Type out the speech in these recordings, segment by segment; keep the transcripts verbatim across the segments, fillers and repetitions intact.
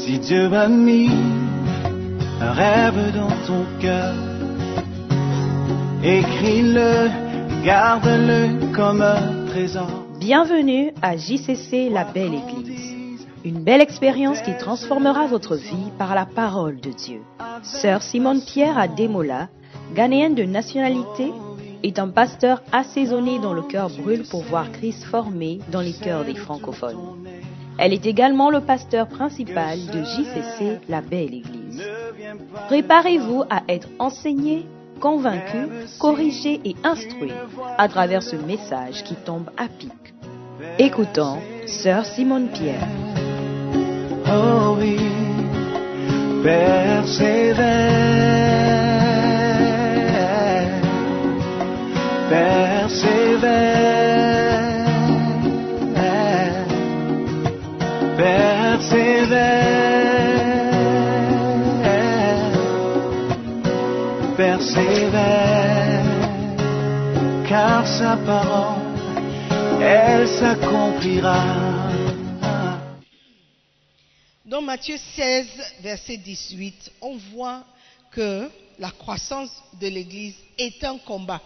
Si Dieu a mis un rêve dans ton cœur, écris-le, garde-le comme un trésor. Bienvenue à J C C, la belle église. Une belle expérience qui transformera votre vie par la parole de Dieu. Sœur Simone Pierre Ademola, ghanéenne de nationalité, est un pasteur assaisonné dont le cœur brûle pour voir Christ formé dans les cœurs des francophones. Elle est également le pasteur principal de J C C, la belle église. Préparez-vous à être enseigné, convaincu, corrigé et instruit à travers ce message qui tombe à pic. Écoutons Sœur Simone Pierre. Oh oui, persévère, persévère, persévère, persévère, car sa parole, elle s'accomplira. Dans Matthieu seize, verset dix-huit, on voit que la croissance de l'Église est un combat.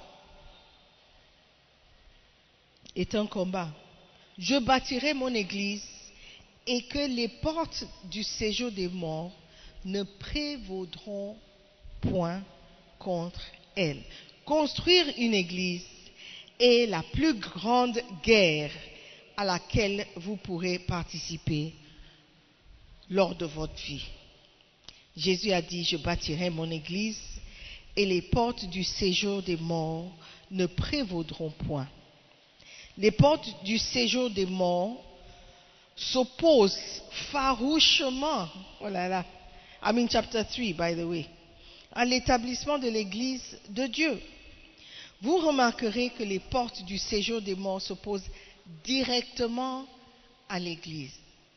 Est un combat. Je bâtirai mon Église et que les portes du séjour des morts ne prévaudront point contre elle. Construire une Église est la plus grande guerre à laquelle vous pourrez participer lors de votre vie. Jésus a dit, je bâtirai mon Église et les portes du séjour des morts ne prévaudront point. Les portes du séjour des morts s'opposent farouchement, oh là là, I'm in chapter three, by the way, à l'établissement de l'Église de Dieu. Vous remarquerez que les portes du séjour des morts s'opposent directement à l'Église.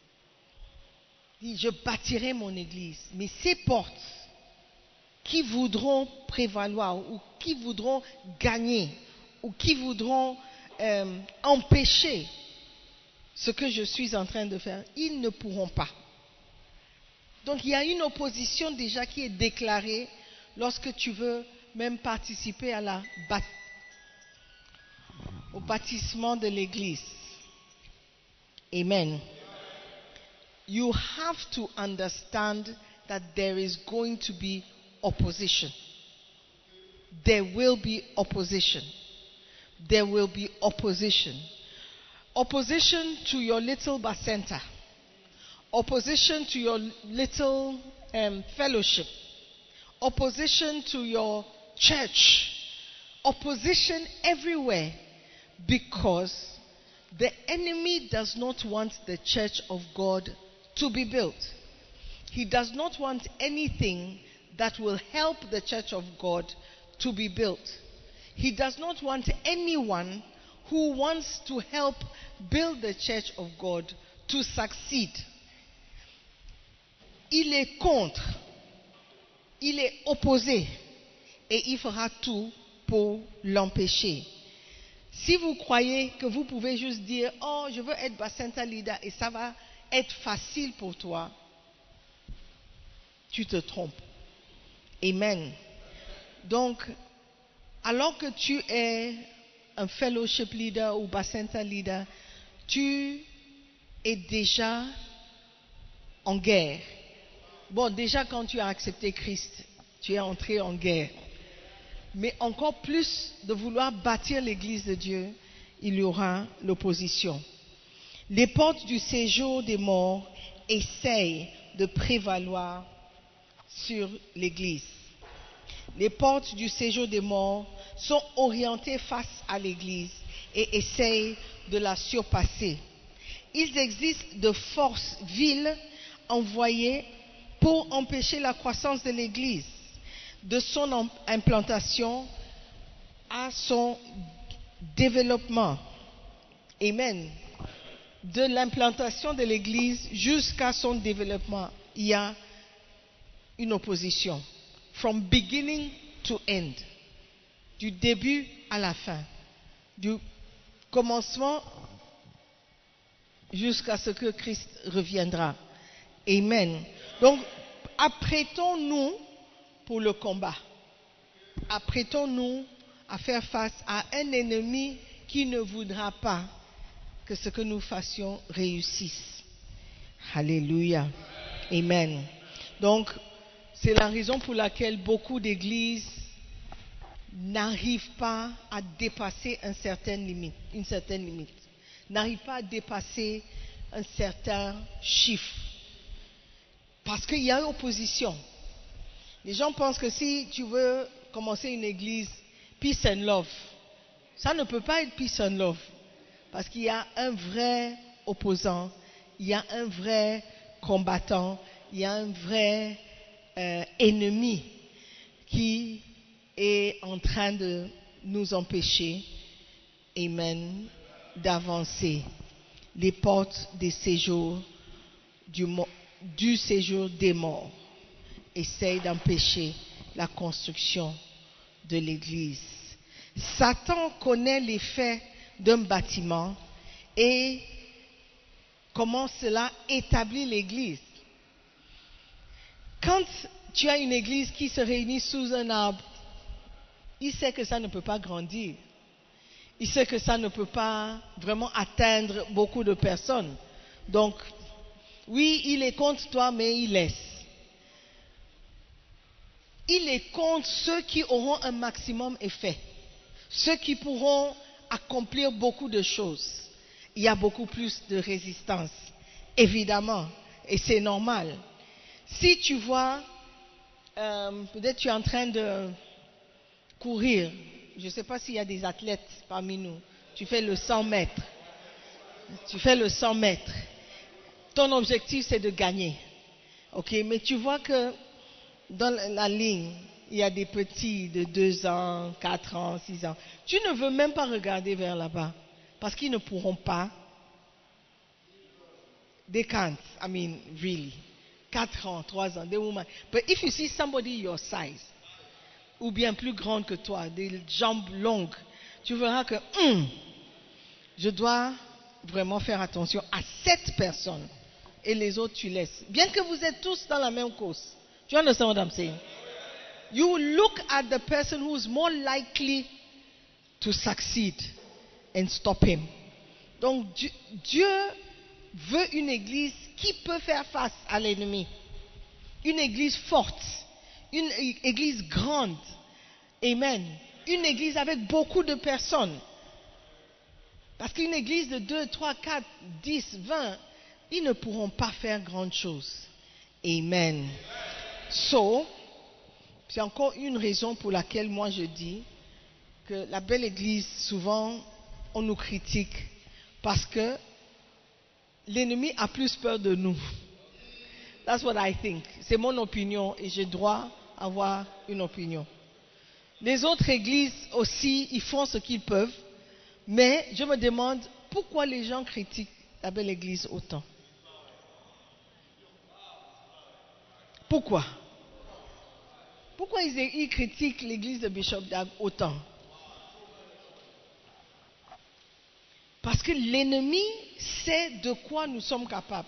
Je bâtirai mon Église, mais ces portes qui voudront prévaloir ou qui voudront gagner ou qui voudront euh, empêcher ce que je suis en train de faire, ils ne pourront pas. Donc il y a une opposition déjà qui est déclarée lorsque tu veux même participer à la bat- au bâtissement de l'Église. Amen. You have to understand that there is going to be opposition. There will be opposition. There will be opposition. Opposition to your little bacenta. Opposition to your little um, fellowship. Opposition to your church. Opposition everywhere, because the enemy does not want the church of God to be built. He does not want anything that will help the church of God to be built. He does not want anyone who wants to help build the church of God to succeed. Il est contre, il est opposé, et il fera tout pour l'empêcher. Si vous croyez que vous pouvez juste dire « Oh, je veux être Bacenta leader » et ça va être facile pour toi, tu te trompes. Amen. Donc, alors que tu es un fellowship leader ou Bacenta leader, tu es déjà en guerre. Bon, déjà quand tu as accepté Christ, tu es entré en guerre. Mais encore plus de vouloir bâtir l'Église de Dieu, il y aura l'opposition. Les portes du séjour des morts essayent de prévaloir sur l'Église. Les portes du séjour des morts sont orientées face à l'Église et essayent de la surpasser. Il existe de forces viles envoyées pour empêcher la croissance de l'Église, de son implantation à son développement. Amen. De l'implantation de l'Église jusqu'à son développement, il y a une opposition. From beginning to end. Du début à la fin. Du commencement jusqu'à ce que Christ reviendra. Amen. Donc, apprêtons-nous pour le combat. Apprêtons-nous à faire face à un ennemi qui ne voudra pas que ce que nous fassions réussisse. Alléluia. Amen. Donc, c'est la raison pour laquelle beaucoup d'églises n'arrivent pas à dépasser une certaine limite, une certaine limite, n'arrivent pas à dépasser un certain chiffre, parce qu'il y a une opposition. Les gens pensent que si tu veux commencer une église peace and love, ça ne peut pas être peace and love, parce qu'il y a un vrai opposant, il y a un vrai combattant, il y a un vrai euh, ennemi qui est en train de nous empêcher, amen, d'avancer. Les portes des séjours du, du séjour des morts essayent d'empêcher la construction de l'église. Satan connaît l'effet d'un bâtiment et comment cela établit l'église. Quand tu as une église qui se réunit sous un arbre, il sait que ça ne peut pas grandir. Il sait que ça ne peut pas vraiment atteindre beaucoup de personnes. Donc, oui, il est contre toi, mais il laisse. Il est contre ceux qui auront un maximum effet. Ceux qui pourront accomplir beaucoup de choses. Il y a beaucoup plus de résistance, évidemment, et c'est normal. Si tu vois, euh, peut-être tu es en train de courir, je ne sais pas s'il y a des athlètes parmi nous, tu fais le cent mètres, tu fais le cent mètres, ton objectif c'est de gagner, ok, mais tu vois que dans la ligne, il y a des petits de deux ans, quatre ans, six ans, tu ne veux même pas regarder vers là-bas, parce qu'ils ne pourront pas, they can't, I mean, really, quatre ans, trois ans, they won't. But if you see somebody your size, ou bien plus grande que toi, des jambes longues, tu verras que hum, je dois vraiment faire attention à cette personne et les autres tu laisses. Bien que vous êtes tous dans la même course. Do you understand what I'm saying? You look at the person who is more likely to succeed and stop him. Donc Dieu veut une église qui peut faire face à l'ennemi. Une église forte. Une église grande. Amen. Une église avec beaucoup de personnes. Parce qu'une église de deux, trois, quatre, dix, vingt, ils ne pourront pas faire grande chose. Amen. So, c'est encore une raison pour laquelle moi je dis que la belle église, souvent, on nous critique parce que l'ennemi a plus peur de nous. That's what I think. C'est mon opinion et j'ai droit à avoir une opinion. Les autres églises aussi, ils font ce qu'ils peuvent, mais je me demande pourquoi les gens critiquent la belle église autant. Pourquoi? Pourquoi ils, ils critiquent l'église de Bishop Dag autant? Parce que l'ennemi sait de quoi nous sommes capables.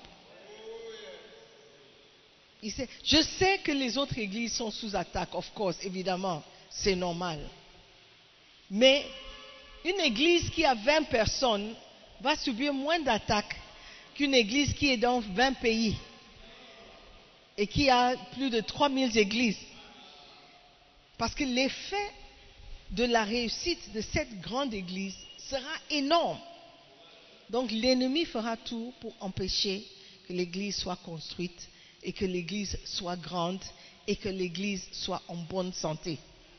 Il sait. Je sais que les autres églises sont sous attaque, of course, évidemment, c'est normal. Mais une église qui a vingt personnes va subir moins d'attaques qu'une église qui est dans vingt pays et qui a plus de trois mille églises. Parce que l'effet de la réussite de cette grande église sera énorme. Donc l'ennemi fera tout pour empêcher que l'église soit construite et que l'église soit grande et que l'église soit en bonne santé.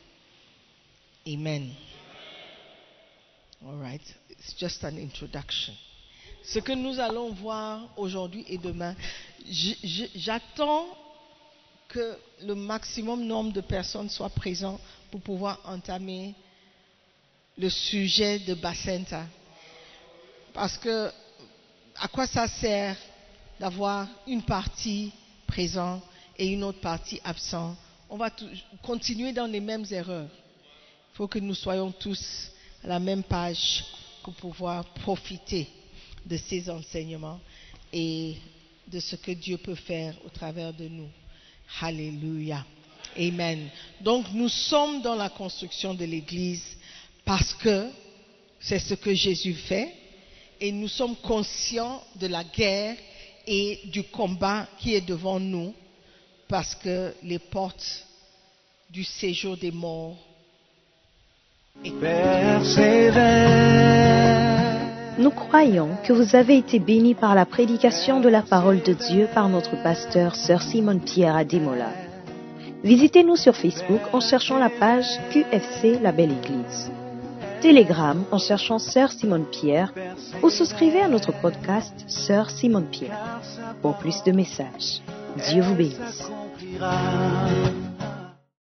Amen. All right. It's just an introduction. Ce que nous allons voir aujourd'hui et demain, j'attends que le maximum nombre de personnes soient présents pour pouvoir entamer le sujet de Bacenta. Parce que à quoi ça sert d'avoir une partie présente et une autre partie absente? On va tout, continuer dans les mêmes erreurs. Il faut que nous soyons tous à la même page pour pouvoir profiter de ces enseignements et de ce que Dieu peut faire au travers de nous. Alléluia. Amen. Donc nous sommes dans la construction de l'Église parce que c'est ce que Jésus fait et nous sommes conscients de la guerre et du combat qui est devant nous parce que les portes du séjour des morts Persévère. Nous croyons que vous avez été bénis par la prédication de la parole de Dieu par notre pasteur, Sœur Simone Pierre Ademola. Visitez-nous sur Facebook en cherchant la page Q F C La Belle Église. Telegram en cherchant Sœur Simone Pierre ou souscrivez à notre podcast Sœur Simone Pierre. Pour plus de messages, Dieu vous bénisse. S'accomplira.